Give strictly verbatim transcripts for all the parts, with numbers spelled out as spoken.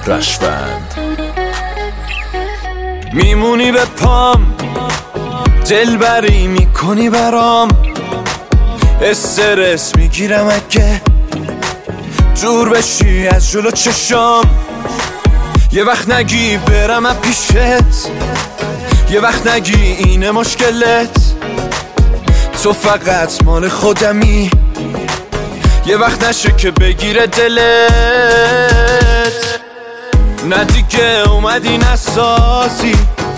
رشوند. میمونی به پام، دلبری میکنی برام، استرس میگیرم اگه دور بشی از جلو چشام. یه وقت نگی برم از پیشت، یه وقت نگی اینه مشکلت، تو فقط مال خودمی، یه وقت نشه که بگیره دلت. نه دیگه اومدی نسازی،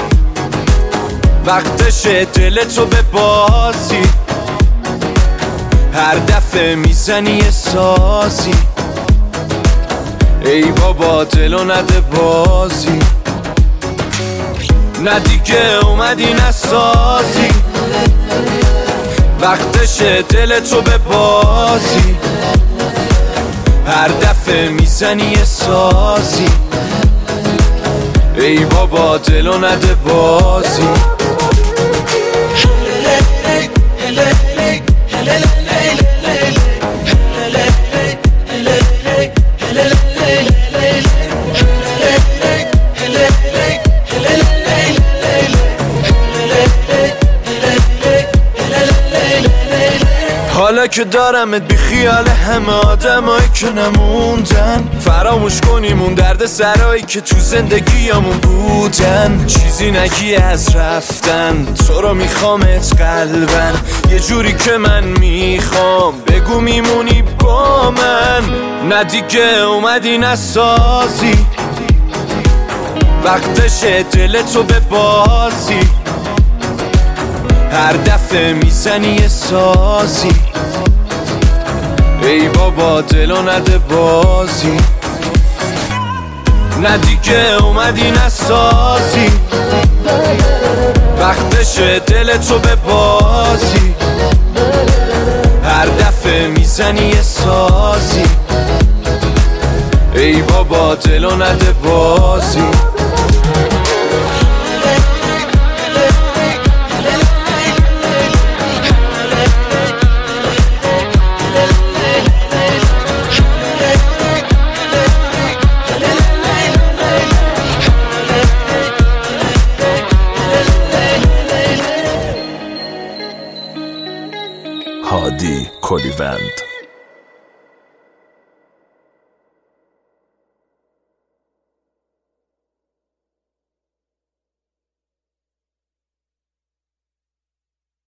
وقتشه دلتو ببازی، هر دفعه میزنی یه سازی، ای بابا دلو نده بازی. نه دیگه اومدی نسازی، وقتشه دلتو ببازی، هر دفعه میزنی یه سازی، ای بابا دلو نده بازی. حالا که دارمت بی خیال همه آدمایی که نموندن، فراموش کنیم اون درد سرایی که تو زندگیامون بودن. چیزی نگی از رفتن، تو رو میخوامت قلبن، یه جوری که من میخوام بگو میمونی با من. نه دیگه اومدی نسازی، وقتشه دلتو ببازی، هر دفعه میزنی یه سازی، ای بابا دلو نده بازی. نه دیگه اومدی نسازی، وقتشه دلتو ببازی، هر دفعه میزنی یه سازی، ای بابا دلو نده بازی. هادی کلیوند.